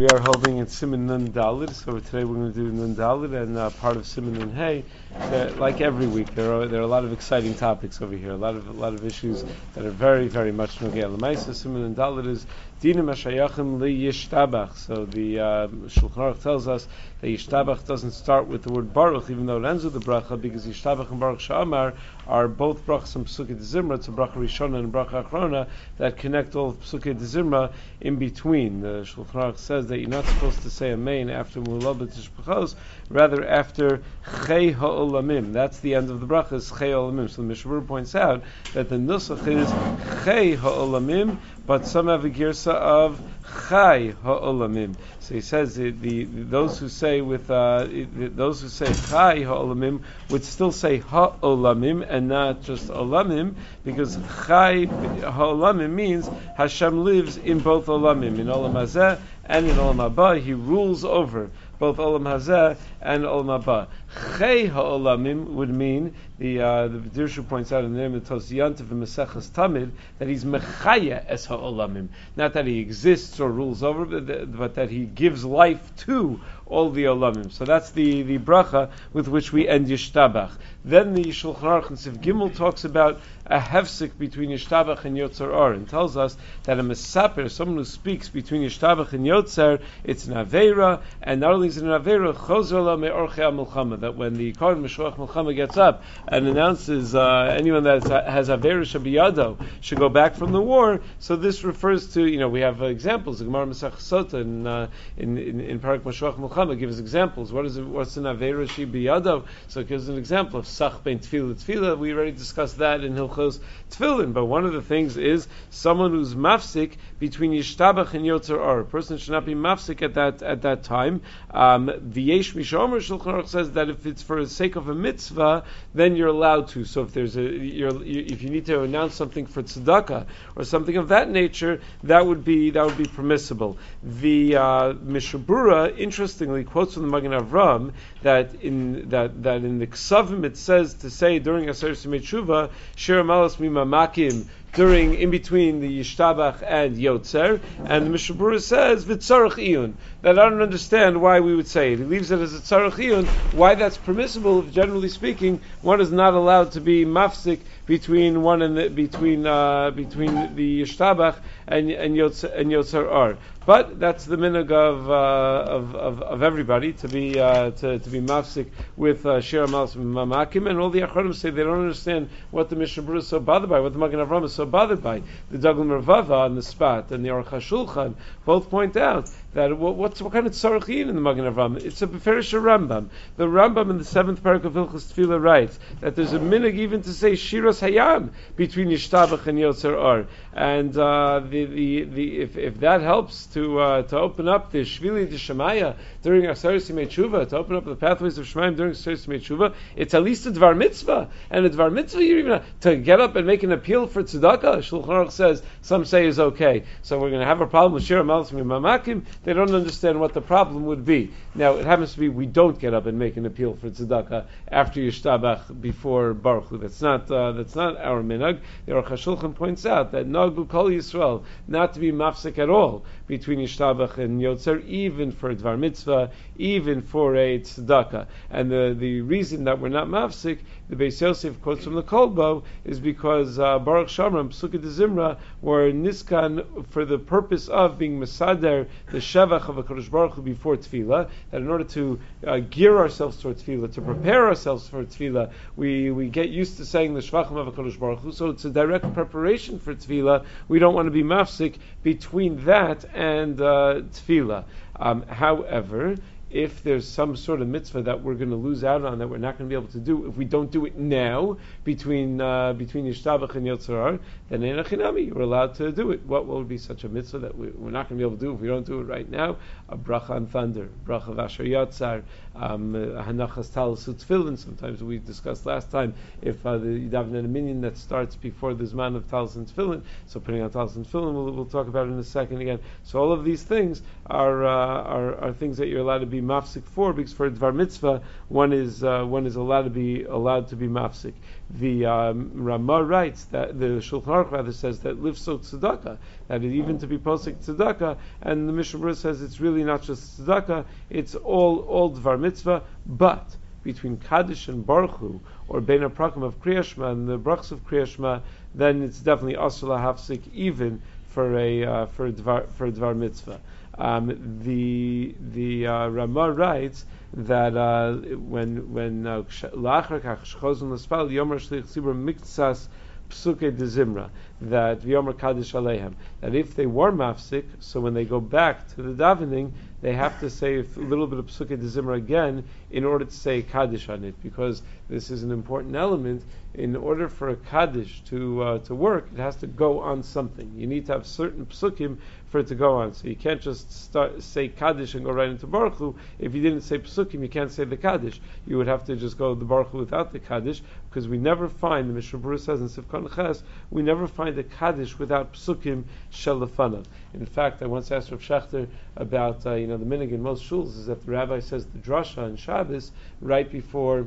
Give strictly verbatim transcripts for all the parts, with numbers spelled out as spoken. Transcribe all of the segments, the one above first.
we are holding in Siman Nun Dalid, so today we're going to do Nun Dalid and uh, part of Siman Nun Hey. Uh, like every week, there are there are a lot of exciting topics over here, a lot of a lot of issues that are very very much Nogei L'Maisa. Siman Nun Dalid is Dina Mashayachim Li Yishtabach. So the uh, Shulchan Aruch tells us that Yishtabach doesn't start with the word Baruch, even though it ends with the bracha, because Yishtabach and Baruch Sha'amar are both brachas from Pesukei D'Zimra. It's a bracha Rishona and bracha Achrona that connect all of Pesukei D'Zimra in between. The Shulchan Aruch says that you're not supposed to say Amen after Mu'ulal B'Tishbachos, rather after Chei Ha'olamim. That's the end of the bracha, is Chei Ha'olamim. So the Mishnah Berurah points out that the nusach is Chei Ha'olamim, but some have a girsa of Chai Ha'olamim. So he says the, the those who say with uh, those who say Chai Ha'olamim would still say Ha'olamim and not just Olamim, because Chai Ha'olamim means Hashem lives in both Olamim, in Olam Hazeh and in Olam Haba. He rules over both Olam Hazeh and Olam Haba. Chei Ha'olamim would mean, the uh, the Dirshu points out in the name of Tosyantiv and Maseches Tamid, that he's Mechaya es Ha'olamim. Not that he exists or rules over, but, but that he gives life to all the Olamim. So that's the, the bracha with which we end Yishtabach. Then the Shulchan Aruch and Siv Gimel talks about a hefsek between Yishtabach and Yotzer Or, and tells us that a mesaper, someone who speaks between Yishtabach and Yotzer, it's an Aveira, and not only is it an Aveira, Chozer la me'orchei ha-milchama, that when the Kohen Meshuach Milchama gets up and announces uh, anyone that has Aveira Shabiyado should go back from the war, so this refers to, you know, we have uh, examples, the Gemara Masech Sota in, uh, in, in, in Parak Meshuach Milchama gives examples. What is it, what's an Aveira Shabiyado? So it gives an example of Sach ben Tefillah Tefillah. We already discussed that in Hilchos Tefillin, but one of the things is someone who's mafsik between Yishtabach and Yotzer Or. A person should not be mafsik at that at that time. Um, V'yesh mishomer Shulchan Aruch says that if it's for the sake of a mitzvah, then you're allowed to. So if there's a you're, you, if you need to announce something for tzedakah or something of that nature, that would be that would be permissible. The uh, Mishnah Berurah interestingly quotes from the Magen Avram that in that that in the Ksavim it says to say during Aseret Simei Tshuva Shir Malas Mimamakim, during in between the Yishtabach and Yotzer, and the Mishnah Berurah says V'tzarech iyun, that I don't understand why we would say it. He leaves it as a tzarech iyun, why that's permissible if generally speaking one is not allowed to be mafsik between one and the, between uh, between the Yishtabach and and Yotzer and Yotzer Or. But that's the minhag of, uh, of, of of everybody to be uh, to, to be mafsik with uh, Shir Malas Mamakim, and all the Achronim say they don't understand what the Mishnah Berurah is so bothered by, what the Magen Avram is so bothered by. The Daglim Ravava on the spot and the Aruch HaShulchan both point out that what, what's what kind of tzarech iyun in the Magen Avram? It's a beferish Rambam. The Rambam in the seventh parak of Hilchos Tefillah writes that there's a minhag even to say Shiras Hayam between Yishtabach and Yotzer Or, and uh, the, the the if if that helps to uh, to open up the Shvili D'Shemaya during Aseret Simei Tshuva, to open up the pathways of Shemaim during Aseret Simei Tshuva, it's at least a Dvar Mitzvah, and a Dvar Mitzvah you're even to get up and make an appeal for tzedakah. Shulchan Aruch says some say is okay, so we're going to have a problem with Shir Malas Mimamakim. They don't understand what the problem would be. Now, it happens to be we don't get up and make an appeal for tzedakah after Yishtabach before Baruch Hu. That's not uh, that's not our minhag. The Aruch HaShulchan points out that Nagu Kol Yisrael, not to be mafsik at all between Yishtabach and Yotzer, even for a Dvar Mitzvah, even for a tzedakah. And the, the reason that we're not mafsik, the Beis Yosef quotes from the Kolbo, is because uh, Baruch Shamram, Pesukei D'Zimra, were niskan for the purpose of being mesader, the shevach of HaKadosh Baruch Hu before Tefillah, that in order to uh, gear ourselves towards Tefillah, to prepare ourselves for Tefillah, we, we get used to saying the shvachim of HaKadosh Baruch Hu, so it's a direct preparation for Tefillah. We don't want to be mafsik between that and uh, Tefillah. Um, however, if there's some sort of mitzvah that we're going to lose out on, that we're not going to be able to do, if we don't do it now between uh, between Yishtabach and Yotzer Or, then Ein Achinami, we're allowed to do it. What would be such a mitzvah that we, we're not going to be able to do if we don't do it right now? A bracha on thunder, bracha of Asher Yatzar, um, hanachas talis utfilin. Sometimes we discussed last time if uh, the Yidavin and a minion that starts before the Zman of talis and tefillin. So putting on talis and tefillin, we'll, we'll talk about it in a second again. So all of these things are uh, are, are things that you're allowed to be be mafsik for, because for a dvar mitzvah one is uh, one is allowed to be allowed to be mafsik. The um, Ramah writes that the Shulchan Aruch rather says that livsok tzedakah, that it, even to be posik tzedakah, and the Mishnah Berurah says it's really not just tzedakah, it's all all dvar mitzvah, but between Kaddish and Baruch Hu, or Bein HaPrakim of Kriya Shema and the brachas of Kriya Shema, then it's definitely asur lahafsik even for a uh, for a dvar for a dvar mitzvah. Um, the the uh, Ramah writes that uh, when when la'achar kach shchozun l'spal yomer shlich tzibur miktsas psuke de zimra, that v'yomer kaddish aleihem, that if they were mafsik, so when they go back to the davening, they have to say a little bit of psuke de zimra again in order to say kaddish on it, because this is an important element. In order for a kaddish to uh, to work, it has to go on something. You need to have certain psukim for it to go on. So you can't just start say kaddish and go right into Baruch Hu. If you didn't say psukim, you can't say the kaddish. You would have to just go the Baruch Hu without the kaddish, because we never find, the Mishnah Berurah says in Sivkon Ches, we never find a kaddish without psukim shelafanav. In fact, I once asked Rav Shechter about uh, you know the minhag in most shuls is that the rabbi says the drasha on Shabbos right before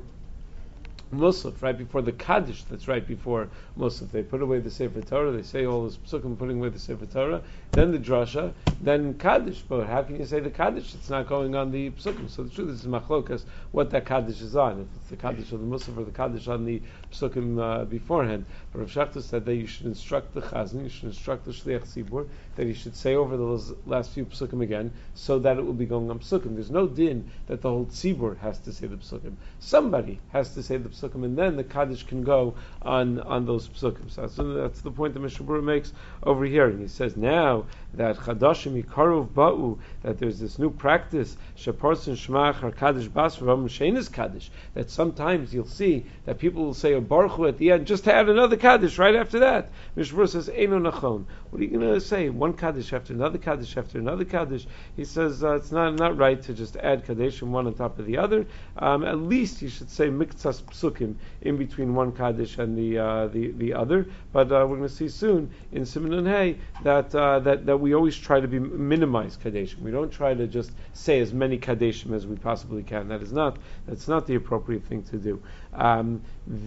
Musaf, right before the Kaddish, that's right before Musaf. They put away the Sefer Torah, they say all this psukim putting away the Sefer Torah, then the drasha, then Kaddish. But how can you say the Kaddish? It's not going on the psukim. So the truth is machlokas what that Kaddish is on. If it's the Kaddish of the Musaf or the Kaddish on the psukim uh, beforehand. But Rav Shechter said that you should instruct the Chazan, you should instruct the Shliach Tzibur, that he should say over those last few psukim again, so that it will be going on psukim. There's no din that the whole Tzibur has to say the psukim. Somebody has to say the psukim, and then the Kaddish can go on, on those psukim. So that's, that's the point that Mishnah Berurah makes over here. And he says now that Chadashim Yikarov Ba'u, that there's this new practice, Sheparson Shmach Har Kaddish Bas Ram Shenis Kaddish, that sometimes you'll see that people will say a Baruch Hu at the end, just to add another Kaddish right after that. Mishnah Berurah says, Eino Nachon. What are you going to say? One Kaddish after another Kaddish after another Kaddish. He says uh, it's not not right to just add Kaddish one on top of the other. Um, at least you should say Miktsas Psukim in between one Kaddish and the uh, the, the other. But uh, we're going to see soon in Siman and Hay that, uh, that that we always try to be minimize Kaddeshim. We don't try to just say as many Kaddeshim as we possibly can. That is not that's not the appropriate thing to do. Um,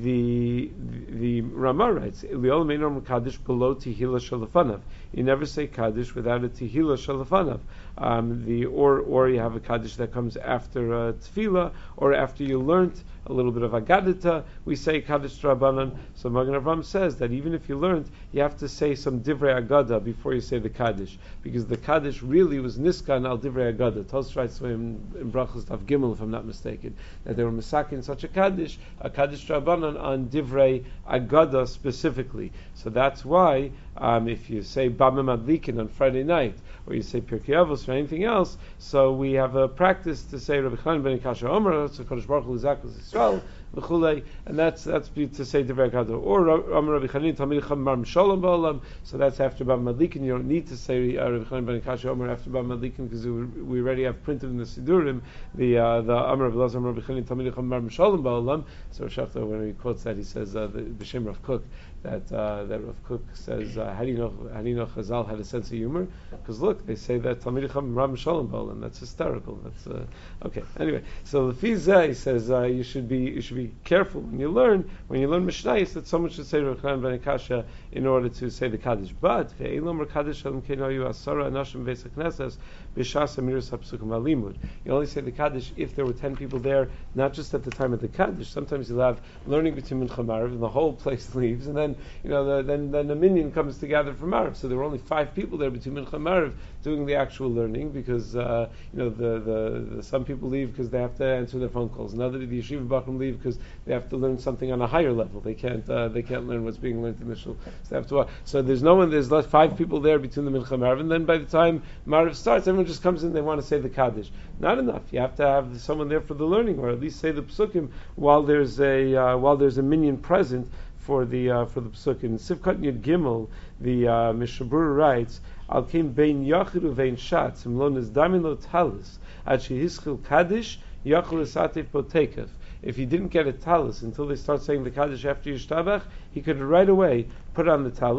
the the Ramah writes, Kaddish below Tehillah Shalafanav. You never say Kaddish without a Tehillah Shalafanav. Um, the or or you have a Kaddish that comes after uh, Tefillah, or after you learned a little bit of Agadita, we say Kaddish Rabbanan. So Magen Avraham says that even if you learned, you have to say some Divrei Agada before you say the Kaddish, because the Kaddish really was Niskan al Divrei Agada. Tos writes in, in Brachos Daf Gimel, if I'm not mistaken, that they were masakin such a Kaddish, a Kaddish Rabbanan on Divrei Agada specifically. So that's why um, if you say Bama Madlikin on Friday night, or you say Pirkei Avos or anything else, so we have a practice to say Rabbi Chanan ben Kasha Omer, so Kodesh Baruch Hu Zakos Yisrael, v'chulei, and that's that's to say Divrei Agada. Or Omer Rabbi Chanan Talmid Chacham Mar Shalom Ba'olam, so that's after Bama Madlikin. You don't need to say uh, Rabbi Chanan ben Kasha Omer after Bama Madlikin, because we already have printed in the Sidurim the uh, the Omer of Elazar Rabbi Chanan Talmid Chacham Mar Shalom Ba'olam. So Shafta, when he quotes that, he says uh, the B'Shem Rav Kook, that uh, that Rav Kook says, uh, how do you know how do you know Chazal had a sense of humor? Because look, they say that Talmid Chacham Ram Shalom Ba'olam. That's hysterical. That's uh, okay. Anyway, so the Fizah, he says uh, you should be you should be careful when you learn when you learn Mishnayos that someone should say Rav Chanan ben Akasha in order to say the Kaddish. But ve'elam Kaddish shalom kenayu asara anashim beis haknesses b'shas amiras hapsukim alimud. You only say the Kaddish if there were ten people there, not just at the time of the Kaddish. Sometimes you'll have learning between Mincha Marav and the whole place leaves, and then you know the, then then the minyan comes together for Marav. So there were only five people there between Mincha Marav doing the actual learning, because uh, you know the, the, the some people leave because they have to answer their phone calls. Another the yeshiva bachrim leave because they have to learn something on a higher level. They can't uh, they can't learn what's being learned in the shul. So they have to. Uh, so there's no one. There's less five people there between the Mincha Marav, and then by the time Marav starts, everyone just comes in. They want to say the Kaddish. Not enough. You have to have someone there for the learning, or at least say the psukim while there's a uh, while there's a minyan present for the uh, for the psukim. In Sivkat Yud Gimel, the uh, Mishnah Berurah writes, Al Kim Bein Yachid Uvein Shatz Imlon is Damin Lo Talis Ad Shehischil Kaddish Yachol Esatef Potekef. If he didn't get a talis until they start saying the Kaddish after Yishtabach, he could right away put on the talis.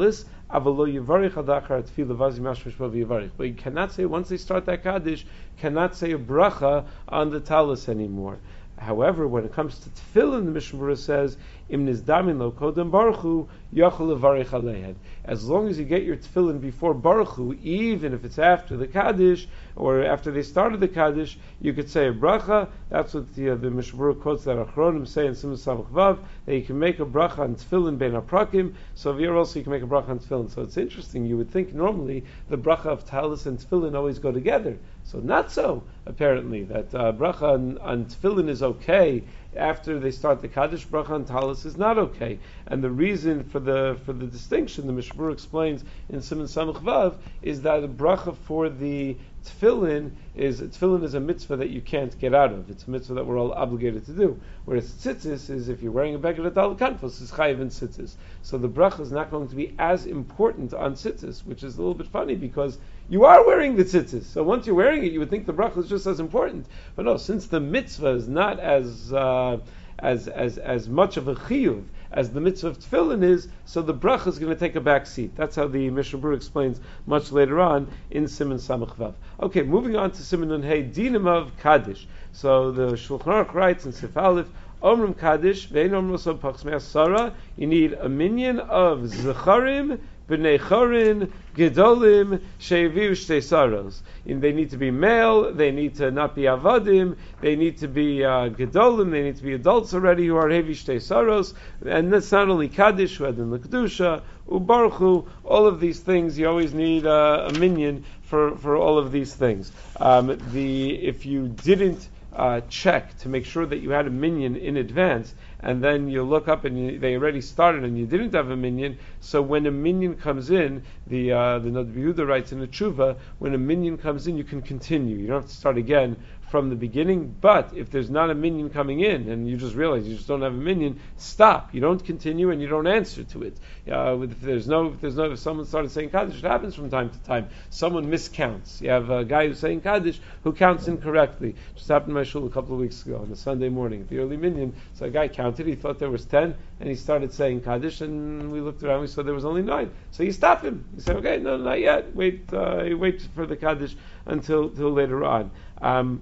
Avalo Yivarich Adachar Tefillah Vazi Mashmash Yivarich. But you cannot say, once they start that Kaddish, cannot say a bracha on the talus anymore. However, when it comes to tefillin, the Mishnah Berurah says, "Im nizdamin lo kodem baruch hu yachol levarich aleihen." As long as you get your tefillin before baruch hu, even if it's after the kaddish or after they started the kaddish, you could say a bracha. That's what the, uh, the Mishnah Berurah quotes that Achronim say in Siman Samach Vav, that you can make a bracha on tefillin ben aprakim. So here also you can make a bracha on tefillin. So it's interesting. You would think normally the bracha of talus and tefillin always go together. So not so, apparently, that uh, bracha on, on tefillin is okay after they start the Kaddish. Bracha on talus is not okay. And the reason for the for the distinction, the Mishnah Berurah explains in Siman Samach Vav, is that a bracha for the tefillin is, tefillin is a mitzvah that you can't get out of. It's a mitzvah that we're all obligated to do. Whereas tzitzis is, if you're wearing a beged at al kanfos, is chayiv in tzitzis. So the bracha is not going to be as important on tzitzis, which is a little bit funny because you are wearing the tzitzis. So once you're wearing it, you would think the bracha is just as important. But no, since the mitzvah is not as uh, as as as much of a chiyuv as the mitzvah of tefillin is, so the bracha is going to take a back seat. That's how the Mishnah Berurah explains much later on in Siman Samach Vav. Okay, moving on to Siman Nun Hey, dinim of Kaddish. So the Shulchan Aruch writes in Sif Aleph, Omrim Kaddish, ve'en omrim so pachs me'asara, you need a minyan of zecharim, b'nei chorin, gedolim, she'eviu shtei saros. And they need to be male, they need to not be avadim, they need to be uh, gedolim, they need to be adults already who are hevi shtei saros, and that's not only Kaddish, who had in the Kedusha, ubarchu, all of these things, you always need uh, a minyan for, for all of these things. Um, the if you didn't Uh, check to make sure that you had a minyan in advance, and then you look up and you, they already started and you didn't have a minyan. So when a minyan comes in, the uh, the Nod Yehuda writes in the Tshuva, when a minyan comes in, you can continue. You don't have to start again from the beginning. But if there's not a minyan coming in and you just realize you just don't have a minyan, stop. You don't continue and you don't answer to it. Uh, if there's no, if there's no, if someone started saying Kaddish, it happens from time to time. Someone miscounts. You have a guy who's saying Kaddish who counts incorrectly. Just happened in my shul a couple of weeks ago on a Sunday morning at the early minyan. So a guy counted. He thought there was ten, and he started saying Kaddish, and we looked around. We saw there was only nine. So you stop him. You say, okay, no, not yet. Wait, uh, wait for the Kaddish until till later on. Um,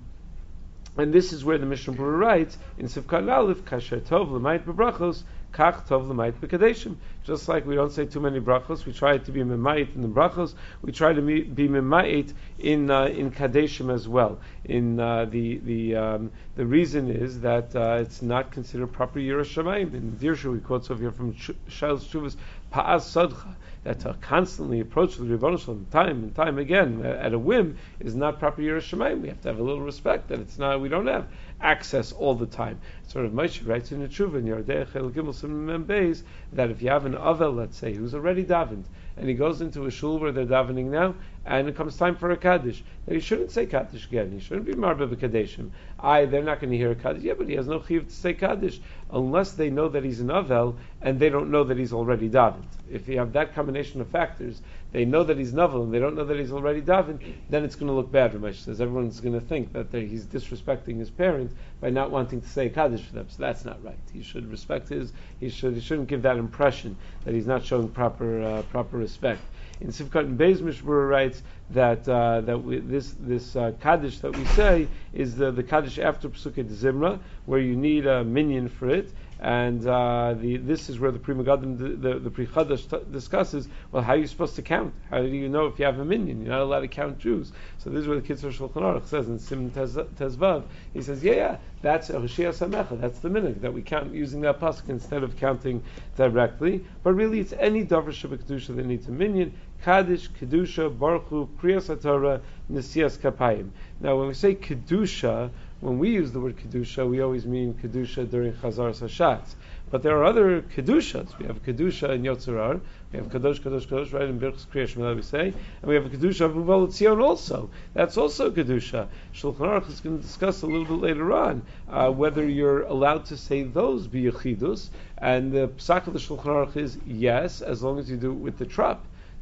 And this is where the Mishnah Berurah writes in Sivkat Aleph, Kasher Tov L'mayit B'brachos, Kach Tov L'mayit B'kadeshim. Just like we don't say too many brachos, we try to be memayit in the brachos. We try to be memayit in uh, in kadeshim as well. In uh, the the um, the reason is that uh, it's not considered proper Yiras Shamayim. In Dirshu we quote over here from Shail's Shuvas Pa'az Sadcha, that to constantly approach the Rebbeinu Shalom time and time again at a whim is not proper Yiras Shamayim. We have to have a little respect that it's not. We don't have access all the time. Sort of Moshe writes in the Tshuva in Yardei Chel Gimel Siman Beis that if you have an Avel, let's say, who's already davened, and he goes into a shul where they're davening now, and it comes time for a Kaddish, now he shouldn't say Kaddish again. He shouldn't be Marba B'Kadeshim. I, they're not going to hear a Kaddish. Yeah, but he has no chiyuv to say Kaddish unless they know that he's an Avel, and they don't know that he's already davened. If you have that combination of factors, they know that he's Navel and they don't know that he's already davened, then it's going to look bad, Ramesh says. Everyone's going to think that he's disrespecting his parent by not wanting to say Kaddish for them. So that's not right. He should respect his, he should he shouldn't give that impression that he's not showing proper uh, proper respect. In Sivkat and Beis, Mishnah Berurah writes that uh, that we, this this uh, Kaddish that we say is the, the Kaddish after Pesukei Zimra, where you need a minyan for it. And uh, the, this is where the Pri Megadim, the, the, the Pri Chadash t- discusses, well, how are you supposed to count? How do you know if you have a minyan? You're not allowed to count Jews. So this is where the Kitzur Shulchan Aruch says in Sim Tezvav, he says, yeah, yeah, that's a Hoshea Samecha, that's the minhag, that we count using that pasuk instead of counting directly. But really, it's any Davar Shabbat Kedusha that needs a minyan. Kaddish, Kedusha, Baruch Hu, Kriyas HaTorah, Nesiyas Kapayim. Now, when we say Kedusha, when we use the word Kedusha, we always mean Kedusha during Chazar Hashatz. But there are other Kedushas. We have Kedusha in Yotzerar, we have Kadosh, Kadosh, Kadosh, right, in Birchas Kriya Shema, we say, and we have a Kedusha of Uval Tzion also. That's also Kedusha. Shulchan Aruch is going to discuss a little bit later on uh, whether you're allowed to say those b'yechidus, and the Psak of the Shulchan Aruch is yes, as long as you do it with the trup.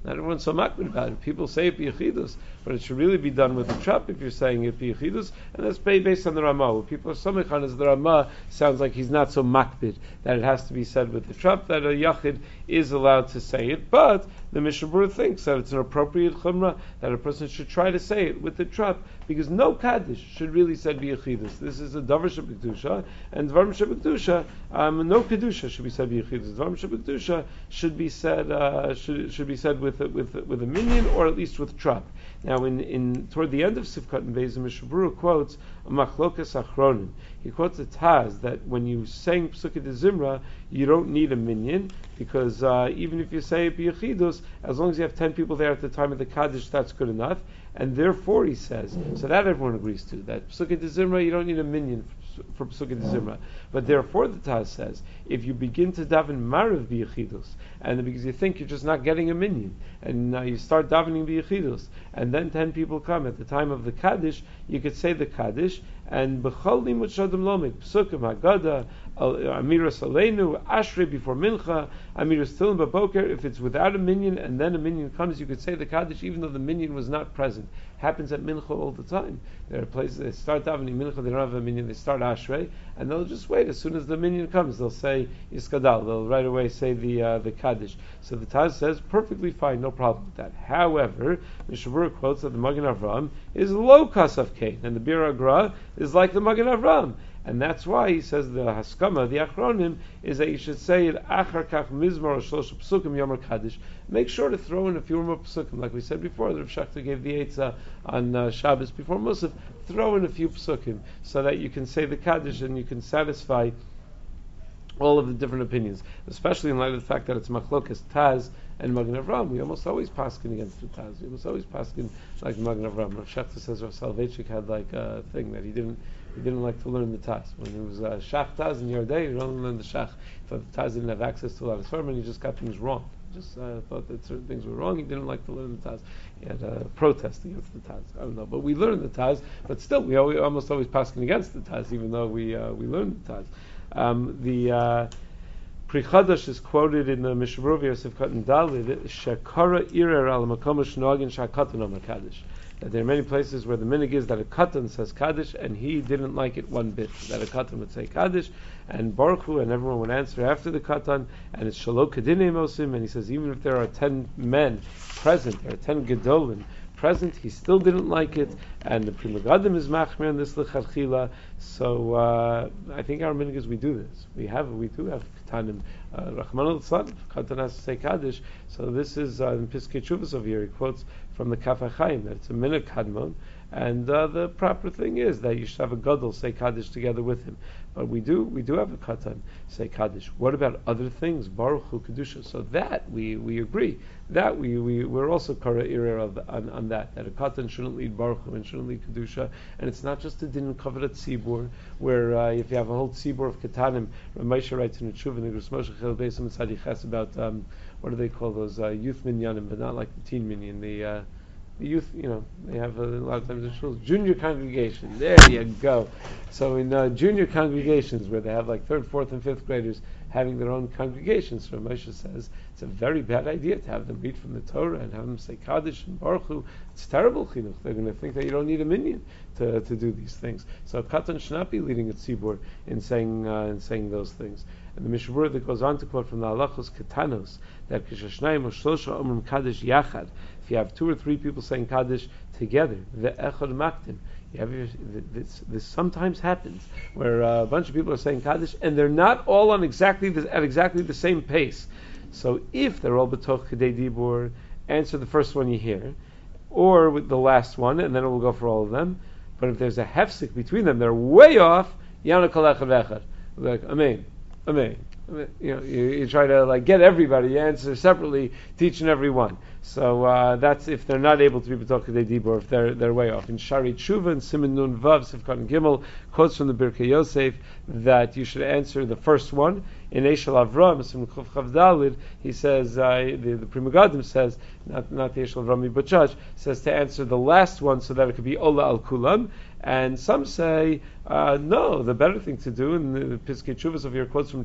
Not everyone's so makbid about it. People say it b'yechidus, but it should really be done with the trap if you're saying it b'yechidus, and that's based on the Ramah. What people are samichan is the Ramah sounds like he's not so makbid, that it has to be said with the trap, that a yachid is allowed to say it, but the Mishnah Berurah thinks that it's an appropriate chumrah, that a person should try to say it with the trap, because no kaddish should really said b'yechidus. This is a davar shebekdusha, and dvarim shebekdusha, um, no kedusha should be said b'yechidus. Dvarim shebekdusha should be said uh, should should be said with with with a minyan, or at least with trap. Now, in, in toward the end of Sifkat and Beis, Mishnah Berurah quotes a machlokas achronim. He quotes a Taz that when you sang Psukei de Zimra, you don't need a minyan, because uh, even if you say it b'yechidus, as long as you have ten people there at the time of the Kaddish, that's good enough. And therefore, he says, so that everyone agrees to, that Psukei de Zimra, you don't need a minyan for Psukei de Zimra. But therefore, the Taz says, if you begin to daven Marav b'yechidus, and because you think you're just not getting a minyan, and uh, you start davening b'yechidus, and then ten people come at the time of the Kaddish, you could say the Kaddish, and b'chol limud shadim lomid, psukim haggadah, amiras aleinu, ashrei before mincha, amiras tilim b'boker. If it's without a minyan and then a minyan comes, you could say the Kaddish even though the minyan was not present. Happens at mincha all the time. There are places they start davening mincha, they don't have a minyan, they start ashrei, and they'll just wait. As soon as the minyan comes, they'll say iskadal. They'll right away say the uh, the Kaddish. So the Taz says perfectly fine, no problem with that. However, Mishnah Berurah quotes that the Magen Avram is low kasaf kain, and the Bir Agra is like the Magen Avram. And that's why he says the Haskama, the Achronim, is that you should say it Achar Kach Mizmor Shlosh Psukim Yomer Kaddish. Make sure to throw in a few more Psukim, like we said before. The Rav Shachta gave the Eitzah on uh, Shabbos before Musaf. Throw in a few Psukim so that you can say the Kaddish and you can satisfy all of the different opinions, especially in light of the fact that it's Machlokas Taz and Magen Avram. We almost always paskin against the Taz. We almost always paskin like Magen Avram. Rav Shachta says Rav Soloveitchik had like a thing that he didn't he didn't like to learn the Taz. When it was uh, Shach Taz in your day, he only learned the Shach. He thought the Taz didn't have access to a lot of Svarim, and he just got things wrong. Just uh, thought that certain things were wrong. He didn't like to learn the Taz. He had a protest against the Taz. I don't know, but we learned the Taz. But still, we always, almost always paskin against the Taz, even though we uh, we learned the Taz. Um, the uh, Pri Chadash is quoted in the Mishnah Berurah Yosef Katan Dalid, Shekara Irer al Makom Shnogin Shakatan Omer Kaddish. That there are many places where the minig is that a katan says Kaddish, and he didn't like it one bit. That a katan would say Kaddish, and Baruch Hu, and everyone would answer after the katan, and it's Shalom Kedinei Mosim, and he says even if there are ten men present, there are ten gedolim present, he still didn't like it, and the Pri Megadim is machmer in this lechatchila. So uh, I think our minig is we do this. We have, we do have katanim. Rachman al-Tzad, katan has to say Kaddish. So this is uh, in Piskei Teshuvos over here. He quotes from the Kaf HaChaim that it's a minig kadmon, and uh, the proper thing is that you should have a gadol say Kaddish together with him. But we do we do have a katan say Kaddish. What about other things? Baruch Hu Kedusha. So that we, we agree. That we, we, we're also kara irer on, on that. That a katan shouldn't lead Baruch Hu and shouldn't lead Kedusha. And it's not just a din covered at tzibur, where uh, if you have a whole tzibur of katanim, Ramesha writes in the Tshuva, in the Gros Moshe Chel Beis Mitzadi Ches about, um, what do they call those, uh, youth minyanim, but not like the teen minyan, the, uh, the youth, you know, they have a, a lot of times in schools, junior congregation, there you go. So in uh, junior congregations where they have like third, fourth, and fifth graders having their own congregations, so Moshe says it's a very bad idea to have them read from the Torah and have them say Kaddish and Baruch Hu. It's terrible chinuch. They're going to think that you don't need a minyan to, to do these things. So a katan should not be leading a tzibur in saying uh, in saying those things. And the Mishnah Berurah that goes on to quote from the Halachos Ketanos that Kishashnayim or Shlosha Omrim Kaddish Yachad. If you have two or three people saying Kaddish together, the Echad Maktim. You have this, this sometimes happens where uh, a bunch of people are saying Kaddish and they're not all on exactly the, at exactly the same pace. So if they're all betoch kedei dibur, answer the first one you hear, or with the last one, and then it will go for all of them. But if there's a hefsek between them, they're way off. Yana kol echad v'echad. Like amen, amen. You know, you, you try to like get everybody. You answer separately, teach and every one. So uh, that's if they're not able to be b'toch kedei dibur, if they're they're way off. In Shari Tshuva and Siman Nun Vav Sifkat Gimel quotes from the Birkei Yosef that you should answer the first one. In Eshel Avram, Siman Chuf Chav Dalid, he says uh, the the Pri Megadim says not not the Eshel Avram Bachach says to answer the last one so that it could be Ola al Kulam. And some say uh, no, the better thing to do, and the Piskei Teshuvos of your quotes from Teshuvos Mishnah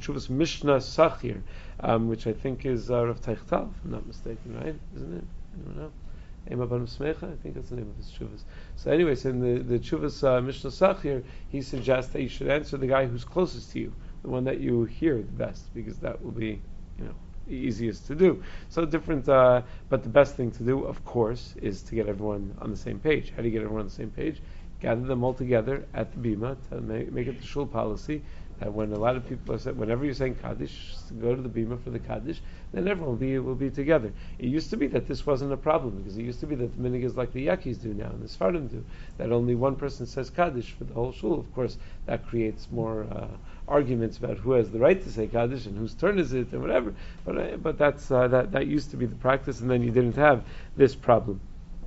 Mishnah Sachir, um, which I think is uh, Rav Teichtal, if I'm not mistaken, right? Isn't it? I don't know. Ema Ban Smecha, I think that's the name of his Chuvas. So anyways, in the, the Chuvas uh, Mishnah Sachir, he suggests that you should answer the guy who's closest to you, the one that you hear the best, because that will be, you know, easiest to do. So different, uh, but the best thing to do, of course, is to get everyone on the same page. How do you get everyone on the same page? Gather them all together at the bima, to make, make it the shul policy that when a lot of people are saying, whenever you're saying kaddish, go to the bima for the kaddish, then everyone will be will be together. It used to be that this wasn't a problem, because it used to be that the minig is like the Yakis do now and the Sfardim do, that only one person says kaddish for the whole shul. Of course, that creates more uh, arguments about who has the right to say kaddish and whose turn is it and whatever. But uh, but that's uh, that that used to be the practice, and then you didn't have this problem.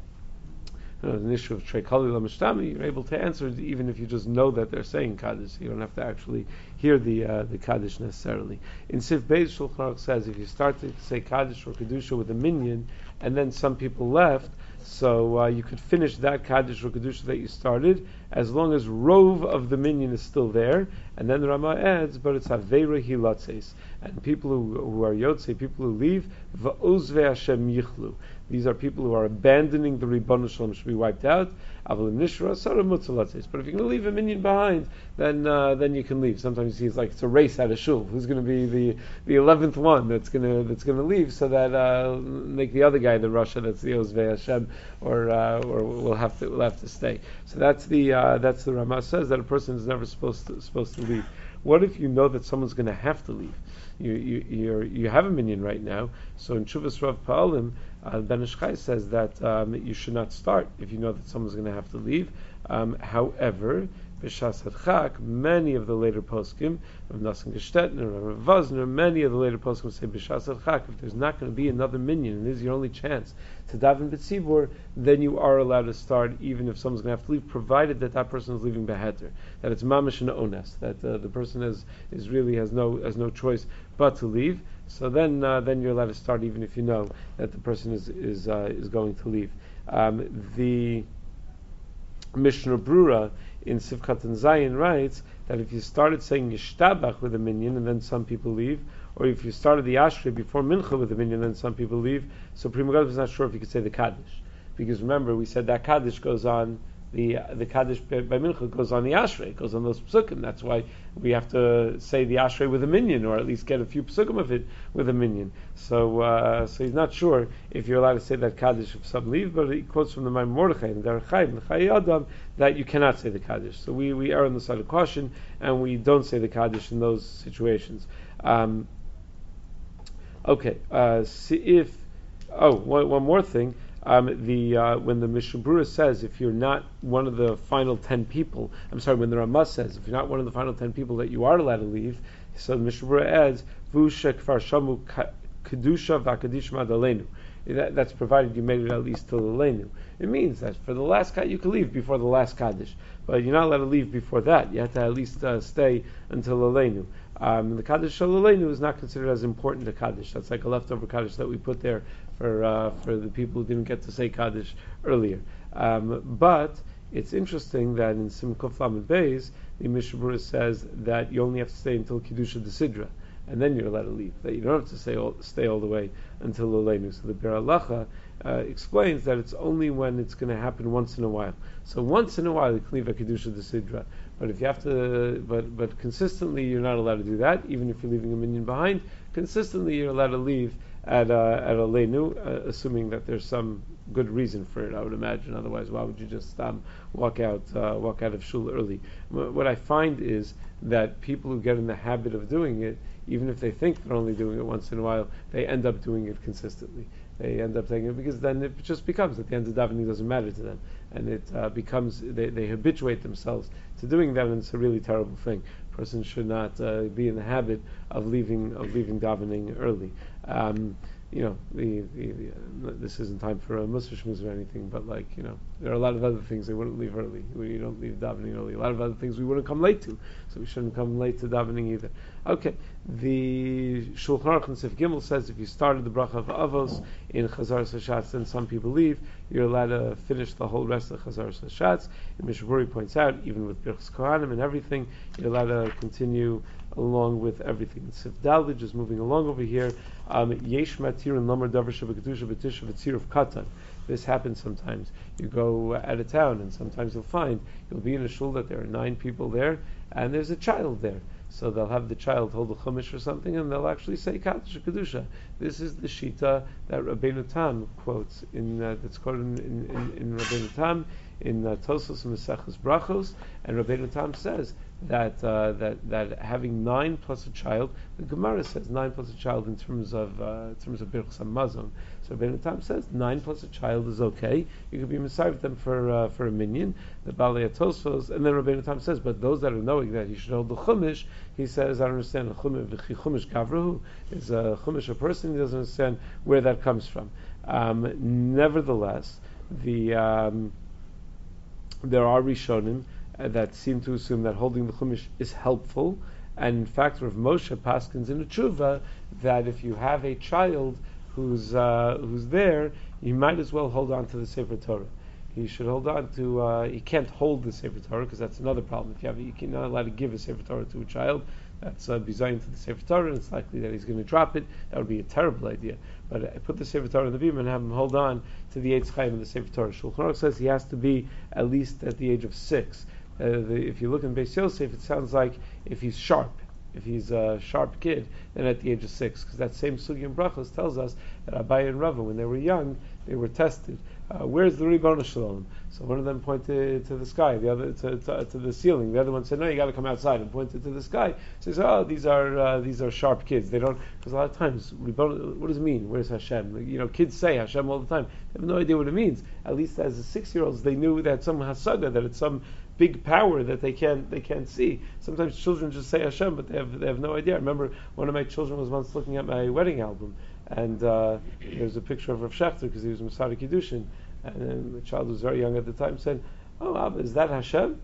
You know, an issue of Trei Kali Lameshtami, you're able to answer it even if you just know that they're saying Kaddish. You don't have to actually hear the uh, the Kaddish necessarily. In Sif Beis, Shulchan Aruch says if you start to say Kaddish or Kedusha with a minyan, and then some people left, so uh, you could finish that Kaddish or Kedusha that you started, as long as Rov of the minyan is still there, and then the Rama adds, but it's Aveira Hilatzes, and people who, who are Yotzei, people who leave, Va'ozve Hashem Yichlu. These are people who are abandoning the Ribbon Shalom should be wiped out. But if you're going to leave a minyan behind, then uh, then you can leave. Sometimes you see it's like it's a race at a shul. Who's going to be the the eleventh one that's going to that's going to leave, so that uh, make the other guy the Rasha that's the Ozvei Hashem, or uh, or we'll have to we'll have to stay. So that's the uh, that's the Ramah says that a person is never supposed to supposed to leave. What if you know that someone's going to have to leave? You you you're, you have a minyan right now. So in Chuvas Rav Pa'alim, uh, Ben Ish Chai says that um, you should not start if you know that someone's going to have to leave. Um, however, B'Shas Hadchak, many of the later poskim, Rav Nassim Gestetner, Rav Vazner, many of the later poskim say B'Shas Hadchak, if there's not going to be another minyan and this is your only chance to daven b'tzibur, then you are allowed to start even if someone's going to have to leave, provided that that person is leaving beheter, that it's mamish and ones, that uh, the person is, is really has no has no choice but to leave. So then uh, then you're allowed to start even if you know that the person is is uh, is going to leave. Um, the Mishnah Brura in Sivkat and Zayin writes that if you started saying Yishtabach with a minyan and then some people leave, or if you started the Ashrei before Mincha with a minyan and then some people leave, so Pri Megadim is not sure if you could say the Kaddish. Because remember, we said that Kaddish goes on, the the Kaddish by Mincha goes on the Ashrei, it goes on those Psukim. That's why we have to say the Ashrei with a minyan, or at least get a few Psukim of it with a minyan. So uh, so he's not sure if you're allowed to say that Kaddish if some leave, but he quotes from the Maimon Mordechai and the Derech Chaim, the Chayei Adam, that you cannot say the Kaddish. So we, we are on the side of caution, and we don't say the Kaddish in those situations. Um, okay, uh, see if, oh, one, one more thing. Um, the uh, when the Mishnah Brura says if you're not one of the final ten people, I'm sorry, when the Ramah says if you're not one of the final ten people that you are allowed to leave, so the Mishnah Brura adds Vusha Kfar Shamu Kedusha Vakadish Madalenu. That, that's provided you made it at least till Aleinu. It means that for the last Kaddish you can leave before the last Kaddish, but you're not allowed to leave before that. You have to at least uh, stay until Aleinu. Um, the Kaddish Shal Aleinu is not considered as important a Kaddish. That's like a leftover Kaddish that we put there for uh, for the people who didn't get to say Kaddish earlier. Um, but it's interesting that in Simkuf Lamed Beis, the Mishnah Brura says that you only have to stay until Kiddusha Desidra, and then you're allowed to leave. That you don't have to stay all, stay all the way until Aleinu. So the Bir Halacha uh, explains that it's only when it's going to happen once in a while. So once in a while you can leave a Kiddusha Desidra, but if you have to, but but consistently you're not allowed to do that. Even if you're leaving a minyan behind, consistently you're allowed to leave at uh, at Aleinu, uh, assuming that there's some good reason for it. I would imagine. Otherwise, why would you just um, walk out uh, walk out of shul early? What I find is that people who get in the habit of doing it, even if they think they're only doing it once in a while, they end up doing it consistently. They end up taking it because then it just becomes at the end of davening doesn't matter to them, and it uh, becomes they, they habituate themselves to doing that, and it's a really terrible thing. A person should not uh, be in the habit of leaving of leaving davening early. Um, you know, the, the, the, uh, this isn't time for a Musar Shmuz or anything, but like, you know, there are a lot of other things they wouldn't leave early. We don't leave davening early. A lot of other things we wouldn't come late to, so we shouldn't come late to davening either. Okay, the Shulchan Aruch and Sif Gimel says if you started the bracha of Avos in Chazar Sashatz, then some people leave, you're allowed to finish the whole rest of Chazar Sashatz. And Mishnah Brura points out, even with Birchas Kohanim and everything, you're allowed to continue along with everything. Sif Dalid, just moving along over here. Um, Yesh matir and lamar davar shabakadusha b'tisha v'tzir of katan. This happens sometimes. You go out of town, and sometimes you'll find you'll be in a shul that there are nine people there, and there's a child there. So they'll have the child hold a chumash or something, and they'll actually say Kaddish Kedusha. This is the shita that Rabbeinu Tam quotes in uh, that's quoted in in, in, in Rabbeinu Tam in uh, Tosos and Maseches Brachos, and Rabbeinu Tam says that uh, that that having nine plus a child, the Gemara says nine plus a child in terms of uh, in terms of Birchas Hamazon. So Rabbeinu Tam says nine plus a child is okay. You could be Messiah them for uh, for a minyan. The Balei Tosfos, and then Rabbeinu Tam says, but those that are knowing that he should hold the chumash, he says, I don't understand. A chumash chumash gavrahu is a chumash a person. He doesn't understand where that comes from. Um, nevertheless, the um, there are Rishonim uh, that seem to assume that holding the chumash is helpful, and in fact, Rav Moshe paskins in a tshuva that if you have a child who's uh, who's there, you might as well hold on to the Sefer Torah. He should hold on to. Uh, he can't hold the Sefer Torah because that's another problem. If you have, you are not allowed to give a Sefer Torah to a child. That's uh, bizayin to the Sefer Torah, and it's likely that he's going to drop it. That would be a terrible idea. But uh, put the Sefer Torah in the bima and have him hold on to the Eitz Chaim of the Sefer Torah. Shulchan Aruch says he has to be at least at the age of six. Uh, the, if you look in Beis Yosef, it sounds like if he's sharp. If he's a sharp kid, then at the age of six, because that same Sugi in Brachos tells us that Abaye and Rava, when they were young, they were tested. Uh, where's the Ribono Shalom? So one of them pointed to the sky, the other to, to, to the ceiling. The other one said, "No, you got to come outside," and pointed to the sky. Says, "Oh, these are uh, these are sharp kids. They don't." Because a lot of times, Ribono, what does it mean? Where's Hashem? You know, kids say Hashem all the time. They have no idea what it means. At least as a six-year-olds, they knew that some hasaga, that it's some big power that they can't they can't see. Sometimes children just say Hashem, but they have they have no idea. I remember one of my children was once looking at my wedding album, and uh, there's a picture of Rav Shechter because he was Masada Kiddushin, and then the child was very young at the time. Said, "Oh, Abba, is that Hashem?"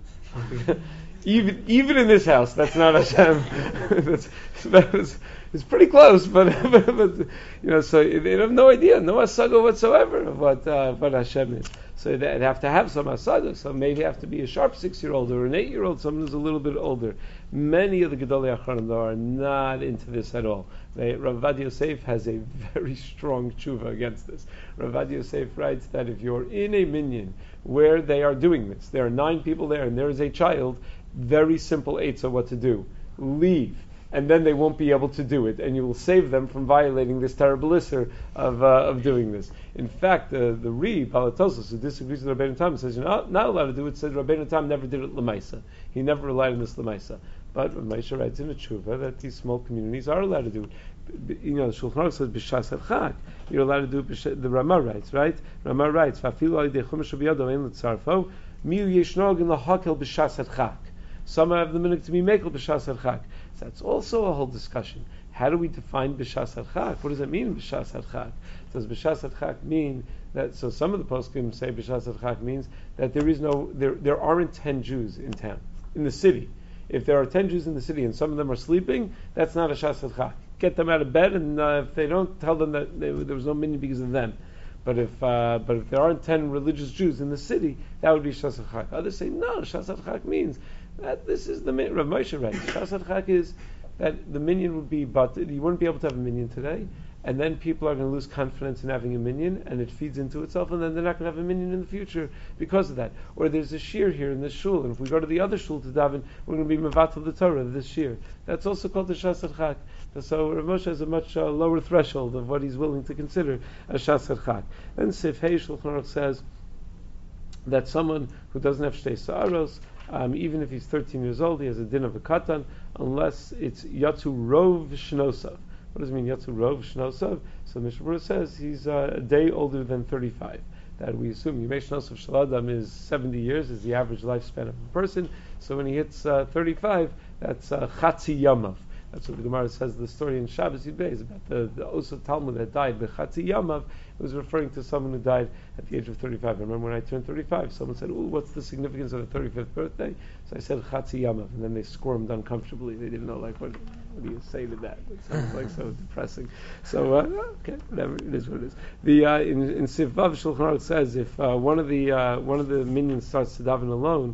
even even in this house, that's not Hashem. that's, that was, it's pretty close, but, but, but you know, so they have no idea, no asaga whatsoever of what uh, what Hashem is. So they'd have to have some asaga. So maybe have to be a sharp six-year-old or an eight-year-old, someone who's a little bit older. Many of the Gedolei Achronim, though, are not into this at all. They, Rav Ovadia Yosef has a very strong tshuva against this. Rav Ovadia Yosef writes that if you're in a minyan where they are doing this, there are nine people there and there is a child, very simple eitzah what to do. Leave. And then they won't be able to do it, and you will save them from violating this terrible issur of uh, of doing this. In fact, uh, the Ri Balatosos, who disagrees with Rabbeinu Tam, says you're not, not allowed to do it. Says Rabbeinu Tam never did it lemaisa. He never relied on this lemaisa. But Moshe writes in a tshuva that these small communities are allowed to do it. You know, the Shulchan Aruch says b'shas chag. You're allowed to do it. The Rama writes, right? Rama writes, "Va'afilu al yidei chumash b'yado ein l'tzarfo mi yeshnog in lahakel b'shas chag." Some have the minute to be mekel b'shas chag. So that's also a whole discussion. How do we define b'shas chag? What does it mean b'shas chag? Does b'shas chag mean that? So some of the poskim say b'shas chag means that there is no, there there aren't ten Jews in town, in the city. If there are ten Jews in the city and some of them are sleeping, that's not a shas chag. Get them out of bed, and uh, if they don't, tell them that they, there was no minyan because of them. But if uh, but if there aren't ten religious Jews in the city, that would be shas chag. Others say no, shas chag means that this is the minyan. Rav Moshe writes, shas chag is that the minyan would be, but you wouldn't be able to have a minyan today, and then people are going to lose confidence in having a minyan, and it feeds into itself, and then they're not going to have a minyan in the future because of that. Or there's a shir here in this shul, and if we go to the other shul to daven, we're going to be mevatel the Torah of this shir. That's also called the shas chag. So Rav Moshe has a much uh, lower threshold of what he's willing to consider a shas chag. Then Sif Hei Shulchan Aruch says that someone who doesn't have shtei sa'aros, um, even if he's thirteen years old, he has a din of a katan, unless it's yatzu rov shnosav. What does it mean, yatzu rov shnosav? So Mishnah Berurah says he's uh, a day older than thirty-five. That we assume Yimei Shnosav Shaladam is seventy years, is the average lifespan of a person. So when he hits uh, thirty-five, that's uh, Chatzi Yamav. That's what the Gemara says. The story in Shabbos Yud Beis about the, the Osa Talmud that died, the Chatzi Yamav. It was referring to someone who died at the age of thirty-five. I remember when I turned thirty-five, someone said, "Oh, what's the significance of a thirty-fifth birthday?" So I said Chatzi Yamav, and then they squirmed uncomfortably. They didn't know, like, what, what do you say to that? It sounds like so depressing. So uh, okay, whatever, it is what it is. The uh, in, in Siv Vav Shulchan Aruch says if uh, one of the uh, one of the minions starts to daven alone,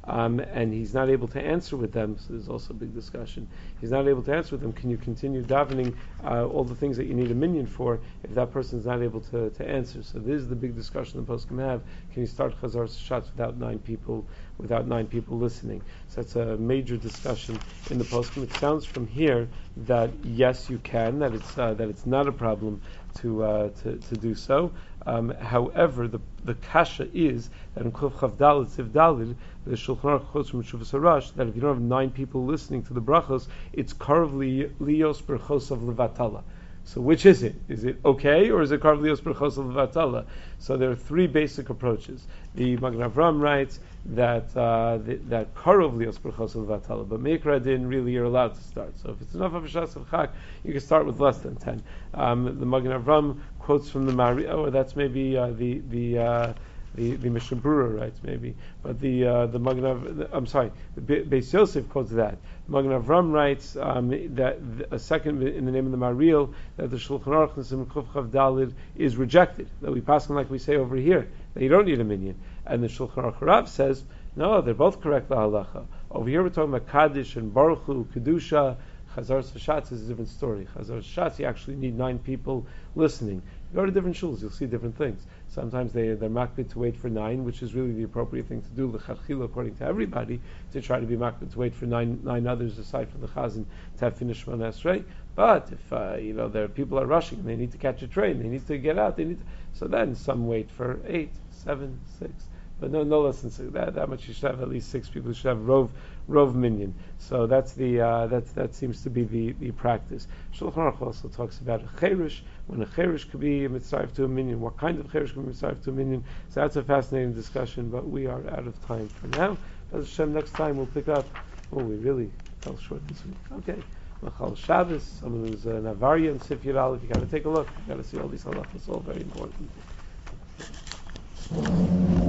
um, and he's not able to answer with them, so there's also a big discussion. He's not able to answer with them. Can you continue davening uh, all the things that you need a minyan for if that person is not able to, to answer? So this is the big discussion the poskim have. Can you start Chazar Shots without nine people without nine people listening? So that's a major discussion in the poskim. It sounds from here that yes, you can. That it's uh, that it's not a problem to uh, to, to do so. Um, however, the the kasha is that in Kuf Chav Daled Siv Daled, the Shulchan Aruch quotes from Shuvas Harash that if you don't have nine people listening to the brachos, it's karv lios berchos of levatala. So which is it? Is it okay, or is it karv lios berchos of levatala? So there are three basic approaches. The Magen Avram writes that uh, the, that karov lios berchos of levatala, but Meikra din really you're allowed to start. So if it's enough of a shas of chak, you can start with less than ten. Um, the Magen Avram quotes from the Mari, or that's maybe uh, the the uh, the the Mishnah Berurah writes maybe, but the uh, the Magen Av, I'm sorry, the Beis Yosef quotes that. Magen Avram writes um, that a second in the name of the Maril that the Shulchan Aruch Nisim Kuf Chav Daled is rejected. That we pass on like we say over here that you don't need a minyan, and the Shulchan Aruch Rav says no, they're both correct. La halacha. Over here we're talking about Kaddish and Baruch Hu, Kedusha. Chazar Sashatz is a different story. Chazar Sashatz, you actually need nine people listening. You go to different shuls, you'll see different things. Sometimes they, they're makbid to wait for nine, which is really the appropriate thing to do, l'chadchila, according to everybody, to try to be makbid to wait for nine nine others aside from the chazan to have finished Shemona Esrei. But if uh, you know there are people are rushing, they need to catch a train, they need to get out, they need to, so then some wait for eight, seven, six. But no, no less than six. That, that much you should have at least six people. You should have rov, rov minyan. So that's the uh, that's that seems to be the, the practice. Shulchan Aruch also talks about a cherish, when a cherish could be mitzvah to a minyan. What kind of cherish could be mitzvah to a minyan? So that's a fascinating discussion. But we are out of time for now. As Hashem, next time we'll pick up. Oh, we really fell short this week. Okay. Machal Shabbos. Someone who's an Avaria and Sif Yud Aleph. You got to take a look. You got to see all these halachas. All very important.